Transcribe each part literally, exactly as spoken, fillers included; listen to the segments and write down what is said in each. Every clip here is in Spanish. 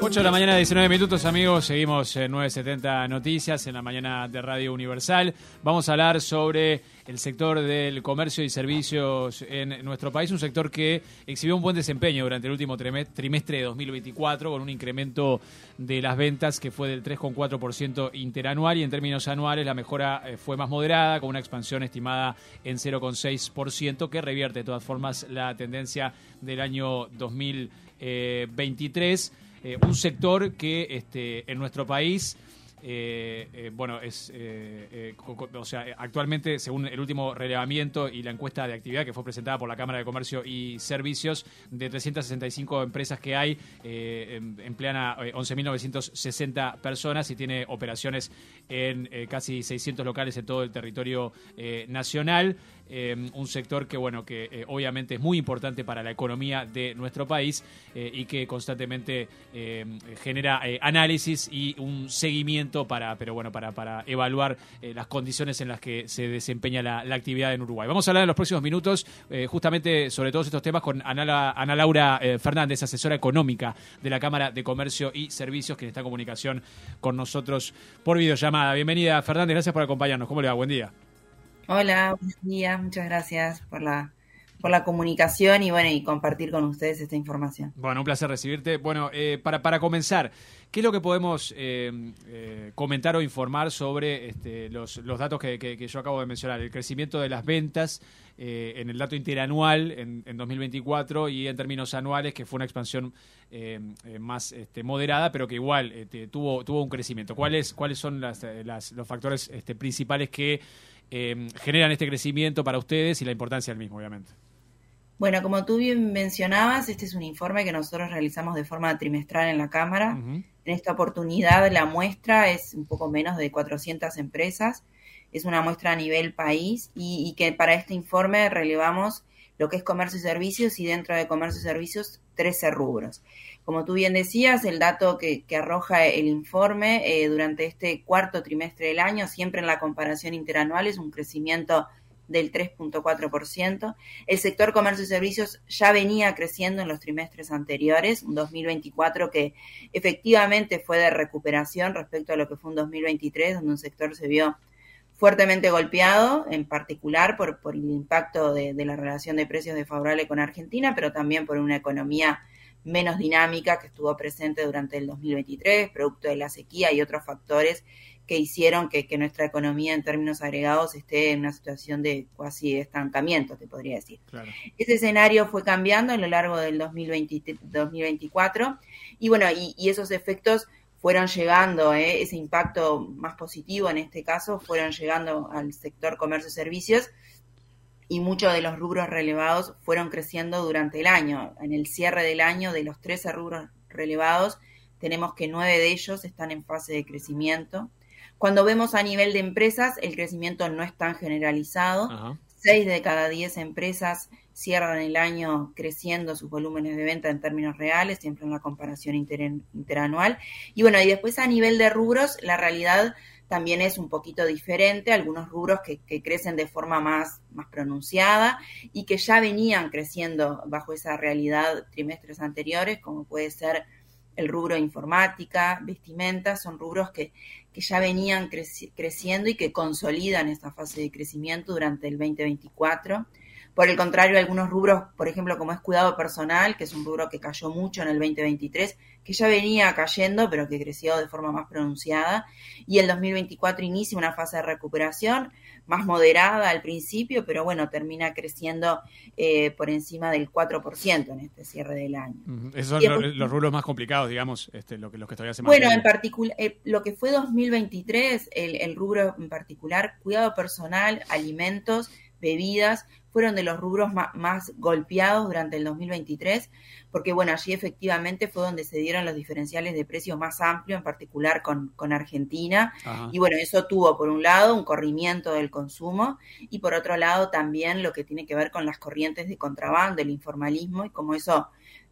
ocho de la mañana, diecinueve minutos, amigos. Seguimos en nueve setenta Noticias, en la mañana de Radio Universal. Vamos a hablar sobre el sector del comercio y servicios en nuestro país, un sector que exhibió un buen desempeño durante el último trimestre de dos mil veinticuatro, con un incremento de las ventas que fue del tres coma cuatro por ciento interanual, y en términos anuales la mejora fue más moderada, con una expansión estimada en cero coma seis por ciento, que revierte de todas formas la tendencia del año dos mil veintitrés. Eh, un sector que este, en nuestro país, eh, eh, bueno, es, eh, eh, o sea, actualmente, según el último relevamiento y la encuesta de actividad que fue presentada por la Cámara de Comercio y Servicios, de trescientas sesenta y cinco empresas que hay, eh, emplean a once mil novecientas sesenta personas y tiene operaciones en eh, casi seiscientos locales en todo el territorio eh, nacional. Eh, un sector que, bueno, que eh, obviamente es muy importante para la economía de nuestro país eh, y que constantemente eh, genera eh, análisis y un seguimiento para, pero bueno, para, para evaluar eh, las condiciones en las que se desempeña la, la actividad en Uruguay. Vamos a hablar en los próximos minutos eh, justamente sobre todos estos temas con Ana, Ana Laura eh, Fernández, asesora económica de la Cámara de Comercio y Servicios, que está en comunicación con nosotros por videollamada. Bienvenida, Fernández, gracias por acompañarnos. ¿Cómo le va? Buen día. Hola, buenos días, muchas gracias por la por la comunicación y bueno y compartir con ustedes esta información. Bueno, un placer recibirte. Bueno, eh, para, para comenzar, ¿qué es lo que podemos eh, eh, comentar o informar sobre este, los, los datos que, que, que yo acabo de mencionar? El crecimiento de las ventas eh, en el dato interanual en, en dos mil veinticuatro y en términos anuales, que fue una expansión eh, eh, más este, moderada, pero que igual este, tuvo, tuvo un crecimiento. ¿Cuáles, cuáles son las, las, los factores este, principales que Eh, generan este crecimiento para ustedes y la importancia del mismo, obviamente? Bueno, como tú bien mencionabas, este es un informe que nosotros realizamos de forma trimestral en la Cámara. Uh-huh. En esta oportunidad la muestra es un poco menos de cuatrocientas empresas, es una muestra a nivel país y, y que para este informe relevamos lo que es comercio y servicios, y dentro de comercio y servicios trece rubros. Como tú bien decías, el dato que, que arroja el informe eh, durante este cuarto trimestre del año, siempre en la comparación interanual, es un crecimiento del tres coma cuatro por ciento. El sector comercio y servicios ya venía creciendo en los trimestres anteriores, un dos mil veinticuatro que efectivamente fue de recuperación respecto a lo que fue un dos mil veintitrés, donde un sector se vio fuertemente golpeado, en particular por, por el impacto de, de la relación de precios desfavorable con Argentina, pero también por una economía menos dinámica que estuvo presente durante el dos mil veintitrés, producto de la sequía y otros factores que hicieron que, que nuestra economía en términos agregados esté en una situación de casi estancamiento, te podría decir. Claro. Ese escenario fue cambiando a lo largo del dos mil veinte, dos mil veinticuatro y bueno, y, y esos efectos fueron llegando, eh, ese impacto más positivo en este caso, fueron llegando al sector comercio y servicios, y muchos de los rubros relevados fueron creciendo durante el año. En el cierre del año, de los trece rubros relevados, tenemos que nueve de ellos están en fase de crecimiento. Cuando vemos a nivel de empresas, el crecimiento no es tan generalizado. Ajá. seis de cada diez empresas cierran el año creciendo sus volúmenes de venta en términos reales, siempre en la comparación inter, interanual. Y bueno, y después a nivel de rubros, la realidad también es un poquito diferente, algunos rubros que, que crecen de forma más, más pronunciada y que ya venían creciendo bajo esa realidad trimestres anteriores, como puede ser el rubro informática, vestimenta, son rubros que, que ya venían creci- creciendo y que consolidan esta fase de crecimiento durante el veinte veinticuatro. Por el contrario, algunos rubros, por ejemplo, como es cuidado personal, que es un rubro que cayó mucho en el veinte veintitrés, que ya venía cayendo, pero que creció de forma más pronunciada. Y el dos mil veinticuatro inicia una fase de recuperación más moderada al principio, pero bueno, termina creciendo eh, por encima del cuatro por ciento en este cierre del año. Uh-huh. Esos son después, los, los rubros más complicados, digamos, este, lo que, los que todavía se mantienen. Bueno, en particular, eh, lo que fue dos mil veintitrés, el, el rubro en particular, cuidado personal, alimentos, bebidas, fueron de los rubros más, más golpeados durante el dos mil veintitrés, porque bueno, allí efectivamente fue donde se dieron los diferenciales de precios más amplios, en particular con, con Argentina. Ajá. Y bueno, eso tuvo por un lado un corrimiento del consumo y por otro lado también lo que tiene que ver con las corrientes de contrabando, el informalismo y cómo eso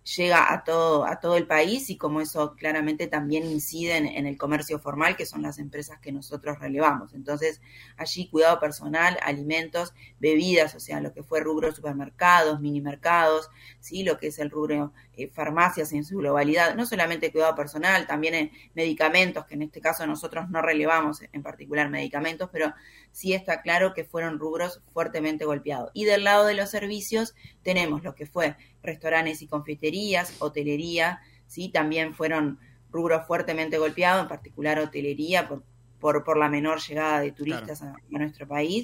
llega a todo, a todo el país y como eso claramente también incide en, en el comercio formal, que son las empresas que nosotros relevamos. Entonces, allí cuidado personal, alimentos, bebidas, o sea, lo que fue rubro supermercados, minimercados, ¿sí? Lo que es el rubro eh, farmacias en su globalidad, no solamente cuidado personal, también en medicamentos, que en este caso nosotros no relevamos en particular medicamentos, pero sí está claro que fueron rubros fuertemente golpeados. Y del lado de los servicios tenemos lo que fue restaurantes y confiterías, hotelería, ¿sí? También fueron rubros fuertemente golpeados, en particular hotelería, por, por, por la menor llegada de turistas claro. a, a nuestro país.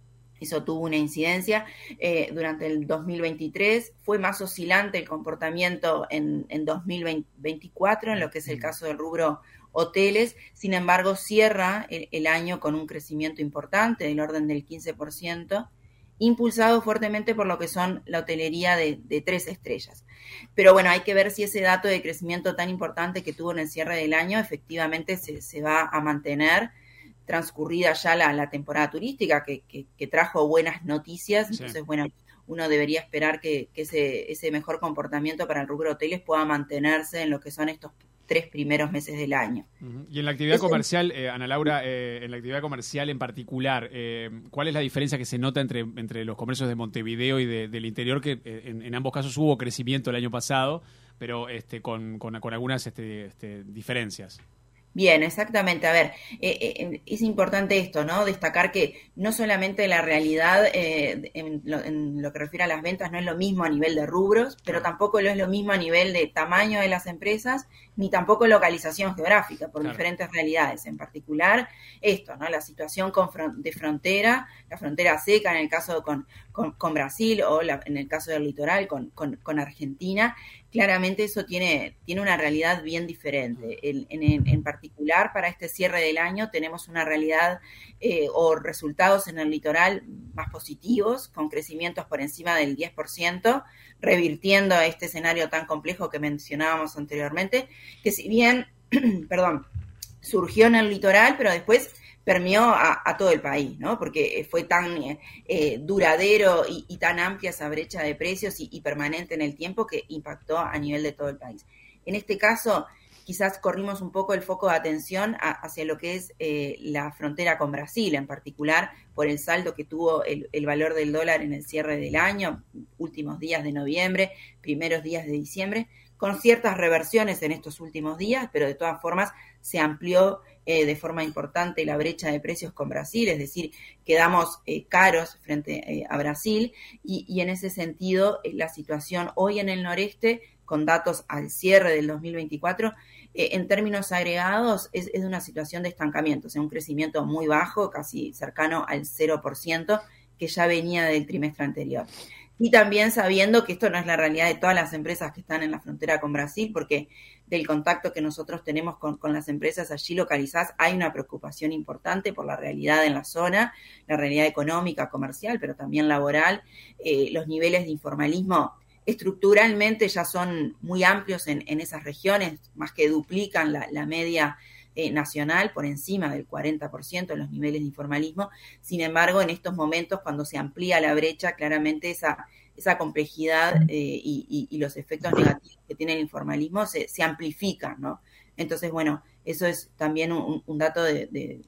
Eso tuvo una incidencia. Eh, durante el dos mil veintitrés fue más oscilante el comportamiento en, en dos mil veinticuatro, en lo que es el caso del rubro hoteles. Sin embargo, cierra el, el año con un crecimiento importante, del orden del quince por ciento, impulsado fuertemente por lo que son la hotelería de, de tres estrellas. Pero bueno, hay que ver si ese dato de crecimiento tan importante que tuvo en el cierre del año efectivamente se, se va a mantener transcurrida ya la, la temporada turística, que, que, que trajo buenas noticias. Entonces, sí. bueno, uno debería esperar que, que ese, ese mejor comportamiento para el rubro hoteles pueda mantenerse en lo que son estos tres primeros meses del año. Uh-huh. Y en la actividad comercial, eh, Ana Laura, eh, en la actividad comercial en particular, eh, ¿cuál es la diferencia que se nota entre, entre los comercios de Montevideo y de, del interior? Que eh, en, en ambos casos hubo crecimiento el año pasado, pero este, con, con, con algunas este, este, diferencias. Bien, exactamente. A ver, eh, eh, es importante esto, ¿no? Destacar que no solamente la realidad eh, en, lo, en lo que refiere a las ventas no es lo mismo a nivel de rubros, pero tampoco lo es lo mismo a nivel de tamaño de las empresas, ni tampoco localización geográfica, por claro. diferentes realidades. En particular, esto, ¿no? La situación con fron- de frontera, la frontera seca en el caso con, con, con Brasil o la, en el caso del litoral con, con, con Argentina. Claramente eso tiene, tiene una realidad bien diferente. En, en, en particular, para este cierre del año tenemos una realidad eh, o resultados en el litoral más positivos, con crecimientos por encima del diez por ciento, revirtiendo este escenario tan complejo que mencionábamos anteriormente, que si bien, perdón, surgió en el litoral, pero después permeó a, a todo el país, ¿no? Porque fue tan eh, duradero y, y tan amplia esa brecha de precios y, y permanente en el tiempo que impactó a nivel de todo el país. En este caso, quizás corrimos un poco el foco de atención a, hacia lo que es eh, la frontera con Brasil, en particular por el saldo que tuvo el, el valor del dólar en el cierre del año, últimos días de noviembre, primeros días de diciembre, con ciertas reversiones en estos últimos días, pero de todas formas se amplió eh, de forma importante la brecha de precios con Brasil, es decir, quedamos eh, caros frente eh, a Brasil y, y en ese sentido eh, la situación hoy en el noreste, con datos al cierre del dos mil veinticuatro, eh, en términos agregados es, es una situación de estancamiento, o sea, un crecimiento muy bajo, casi cercano al cero por ciento, que ya venía del trimestre anterior. Y también sabiendo que esto no es la realidad de todas las empresas que están en la frontera con Brasil, porque del contacto que nosotros tenemos con, con las empresas allí localizadas, hay una preocupación importante por la realidad en la zona, la realidad económica, comercial, pero también laboral. Eh, los niveles de informalismo estructuralmente ya son muy amplios en, en esas regiones, más que duplican la, la media Eh, nacional, por encima del cuarenta por ciento en los niveles de informalismo. Sin embargo, en estos momentos, cuando se amplía la brecha, claramente esa, esa complejidad eh, y, y, y los efectos negativos que tiene el informalismo se, se amplifican, ¿no? Entonces, bueno, eso es también un, un dato de, de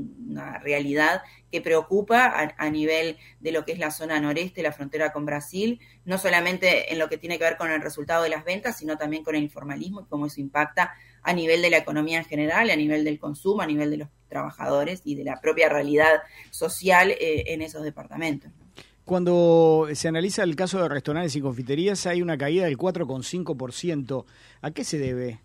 una realidad que preocupa a, a nivel de lo que es la zona noreste, la frontera con Brasil, no solamente en lo que tiene que ver con el resultado de las ventas, sino también con el informalismo y cómo eso impacta a nivel de la economía en general, a nivel del consumo, a nivel de los trabajadores y de la propia realidad social eh, en esos departamentos, ¿no? Cuando se analiza el caso de restaurantes y confiterías, hay una caída del cuatro coma cinco por ciento. ¿A qué se debe?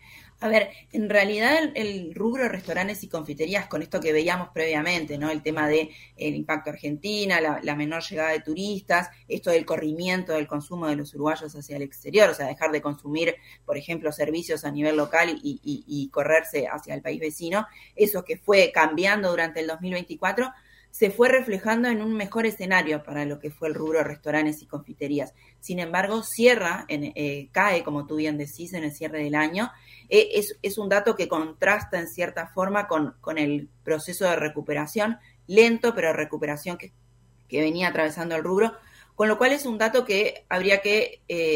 A ver, en realidad el, el rubro de restaurantes y confiterías, con esto que veíamos previamente, ¿no? El tema de el impacto Argentina, la, la menor llegada de turistas, esto del corrimiento del consumo de los uruguayos hacia el exterior, o sea, dejar de consumir, por ejemplo, servicios a nivel local y, y, y correrse hacia el país vecino, eso que fue cambiando durante el dos mil veinticuatro, se fue reflejando en un mejor escenario para lo que fue el rubro de restaurantes y confiterías. Sin embargo, cierra, en, eh, cae, como tú bien decís, en el cierre del año. Eh, es, es un dato que contrasta en cierta forma con, con el proceso de recuperación, lento, pero recuperación que, que venía atravesando el rubro, con lo cual es un dato que habría que eh,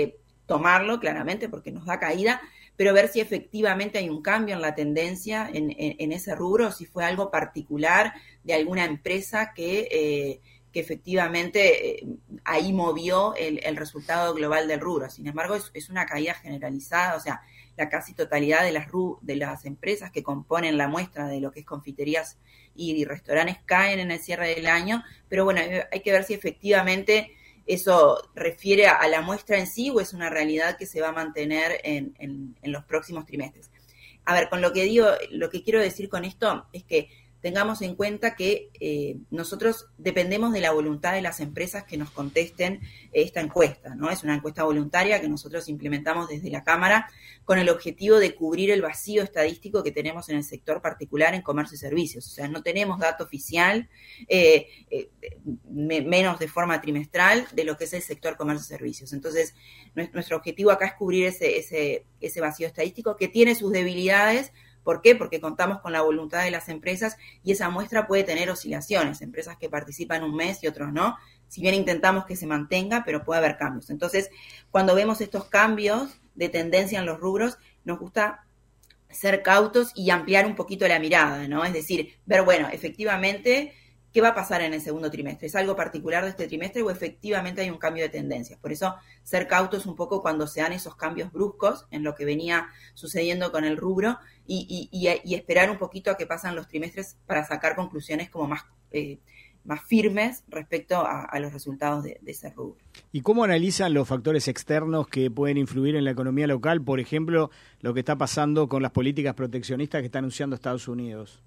tomarlo claramente porque nos da caída, pero ver si efectivamente hay un cambio en la tendencia en, en, en ese rubro, si fue algo particular de alguna empresa que, eh, que efectivamente eh, ahí movió el, el resultado global del rubro. Sin embargo, es, es una caída generalizada, o sea, la casi totalidad de las, de las empresas que componen la muestra de lo que es confiterías y restaurantes caen en el cierre del año, pero bueno, hay que ver si efectivamente eso refiere a la muestra en sí o es una realidad que se va a mantener en, en, en los próximos trimestres. A ver, con lo que digo, lo que quiero decir con esto es que tengamos en cuenta que eh, nosotros dependemos de la voluntad de las empresas que nos contesten esta encuesta, ¿no? Es una encuesta voluntaria que nosotros implementamos desde la Cámara con el objetivo de cubrir el vacío estadístico que tenemos en el sector particular en comercio y servicios. O sea, no tenemos dato oficial, eh, eh, me, menos de forma trimestral, de lo que es el sector comercio y servicios. Entonces, nuestro objetivo acá es cubrir ese, ese, ese vacío estadístico que tiene sus debilidades. ¿Por qué? Porque contamos con la voluntad de las empresas y esa muestra puede tener oscilaciones, empresas que participan un mes y otros no, si bien intentamos que se mantenga, pero puede haber cambios. Entonces, cuando vemos estos cambios de tendencia en los rubros, nos gusta ser cautos y ampliar un poquito la mirada, ¿no? Es decir, ver, bueno, efectivamente, ¿qué va a pasar en el segundo trimestre? ¿Es algo particular de este trimestre o efectivamente hay un cambio de tendencia? Por eso, ser cautos un poco cuando se dan esos cambios bruscos en lo que venía sucediendo con el rubro y, y, y, y esperar un poquito a que pasan los trimestres para sacar conclusiones como más, eh, más firmes respecto a, a los resultados de, de ese rubro. ¿Y cómo analizan los factores externos que pueden influir en la economía local? Por ejemplo, lo que está pasando con las políticas proteccionistas que está anunciando Estados Unidos.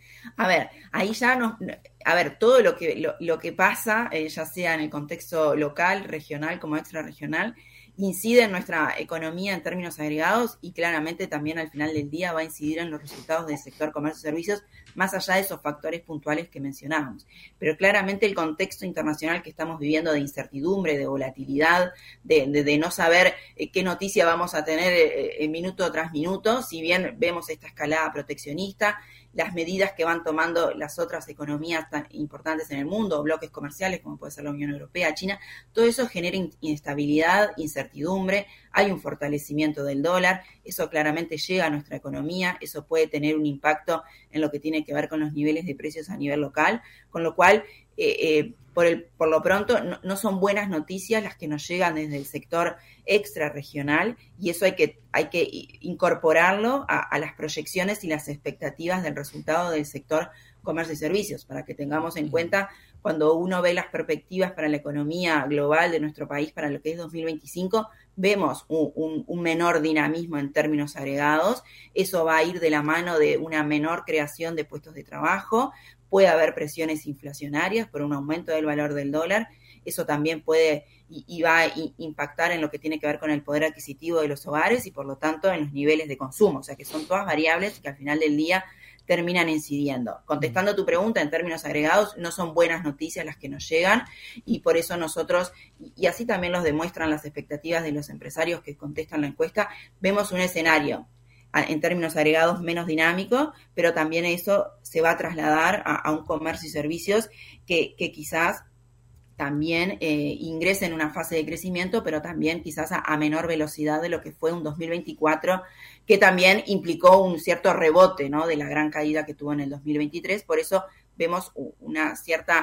A ver, ahí ya nos, a ver, todo lo que lo, lo que pasa, eh, ya sea en el contexto local, regional como extrarregional, incide en nuestra economía en términos agregados y claramente también al final del día va a incidir en los resultados del sector comercio y servicios, más allá de esos factores puntuales que mencionábamos. Pero claramente el contexto internacional que estamos viviendo de incertidumbre, de volatilidad, de, de, de no saber eh, qué noticia vamos a tener eh, minuto tras minuto, si bien vemos esta escalada proteccionista, las medidas que van tomando las otras economías tan importantes en el mundo, bloques comerciales como puede ser la Unión Europea, China, todo eso genera inestabilidad, incertidumbre, hay un fortalecimiento del dólar, eso claramente llega a nuestra economía, eso puede tener un impacto en lo que tiene que ver con los niveles de precios a nivel local, con lo cual, eh, eh, por, el, por lo pronto, no, no son buenas noticias las que nos llegan desde el sector extrarregional y eso hay que, hay que incorporarlo a, a las proyecciones y las expectativas del resultado del sector comercio y servicios, para que tengamos en cuenta cuando uno ve las perspectivas para la economía global de nuestro país para lo que es dos mil veinticinco, vemos un, un, un menor dinamismo en términos agregados, eso va a ir de la mano de una menor creación de puestos de trabajo, puede haber presiones inflacionarias por un aumento del valor del dólar, eso también puede y, y va a i- impactar en lo que tiene que ver con el poder adquisitivo de los hogares y por lo tanto en los niveles de consumo, o sea que son todas variables que al final del día terminan incidiendo. Contestando tu pregunta, en términos agregados, no son buenas noticias las que nos llegan y por eso nosotros, y así también los demuestran las expectativas de los empresarios que contestan la encuesta, vemos un escenario en términos agregados menos dinámico, pero también eso se va a trasladar a, a un comercio y servicios que, que quizás también eh, ingrese en una fase de crecimiento, pero también quizás a, a menor velocidad de lo que fue un dos mil veinticuatro, que también implicó un cierto rebote, ¿no?, de la gran caída que tuvo en el dos mil veintitrés. Por eso vemos una cierta,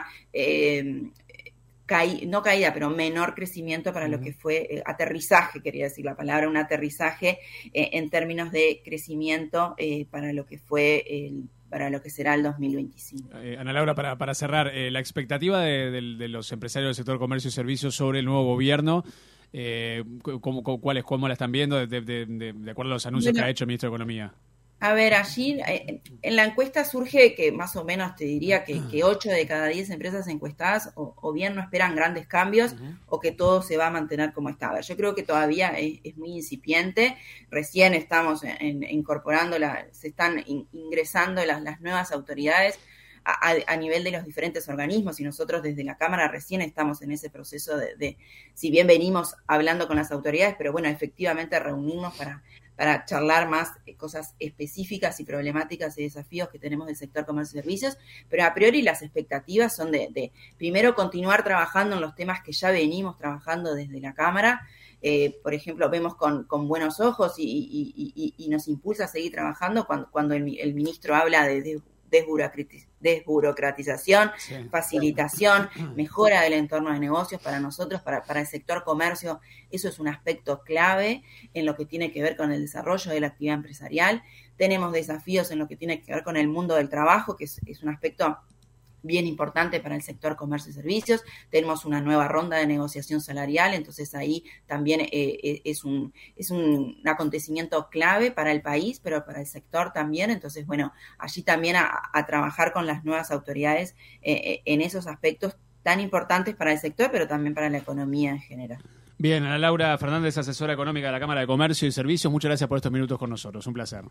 eh, caí, no caída, pero menor crecimiento para lo que fue eh, aterrizaje, quería decir la palabra, un aterrizaje eh, en términos de crecimiento eh, para lo que fue el para lo que será el dos mil veinticinco. Eh, Ana Laura, para, para cerrar, eh, la expectativa de, de, de los empresarios del sector comercio y servicios sobre el nuevo gobierno, eh, ¿cómo, cómo, ¿cuáles, cómo la están viendo de, de, de, de acuerdo a los anuncios bueno, que ha hecho el ministro de Economía? A ver, allí eh, en la encuesta surge que más o menos te diría que, que ocho de cada diez empresas encuestadas o, o bien no esperan grandes cambios uh-huh. o que todo se va a mantener como está. A ver, yo creo que todavía es, es muy incipiente, recién estamos en, en, incorporando, la, se están in, ingresando las, las nuevas autoridades a, a, a nivel de los diferentes organismos y nosotros desde la Cámara recién estamos en ese proceso de, de, si bien venimos hablando con las autoridades, pero bueno, efectivamente reunirnos para... para charlar más cosas específicas y problemáticas y desafíos que tenemos del sector comercio y servicios, pero a priori las expectativas son de, de primero continuar trabajando en los temas que ya venimos trabajando desde la Cámara, eh, por ejemplo, vemos con, con buenos ojos y, y, y, y nos impulsa a seguir trabajando cuando, cuando el, el ministro habla de, de desburocratización, sí. facilitación, mejora del entorno de negocios para nosotros, para, para el sector comercio. Eso es un aspecto clave en lo que tiene que ver con el desarrollo de la actividad empresarial. Tenemos desafíos en lo que tiene que ver con el mundo del trabajo, que es, es un aspecto bien importante para el sector comercio y servicios. Tenemos una nueva ronda de negociación salarial, entonces ahí también eh, es, un, es un acontecimiento clave para el país, pero para el sector también. Entonces, bueno, allí también a, a trabajar con las nuevas autoridades eh, en esos aspectos tan importantes para el sector, pero también para la economía en general. Bien, Ana Laura Fernández, asesora económica de la Cámara de Comercio y Servicios, muchas gracias por estos minutos con nosotros. Un placer.